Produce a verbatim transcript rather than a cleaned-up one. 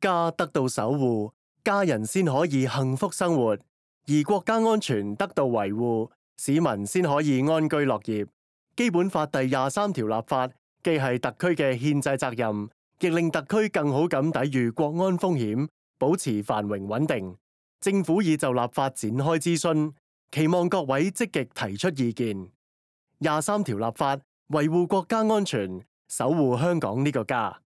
家得到守護，家人先可以幸福生活；而國家安全得到維護，市民先可以安居樂業。基本法第廿三條立法，既係特區嘅憲制責任，亦令特區更好咁抵禦國安風險，保持繁榮穩定。政府已就立法展開諮詢，期望各位積極提出意見。廿三條立法維護國家安全，守護香港呢個家。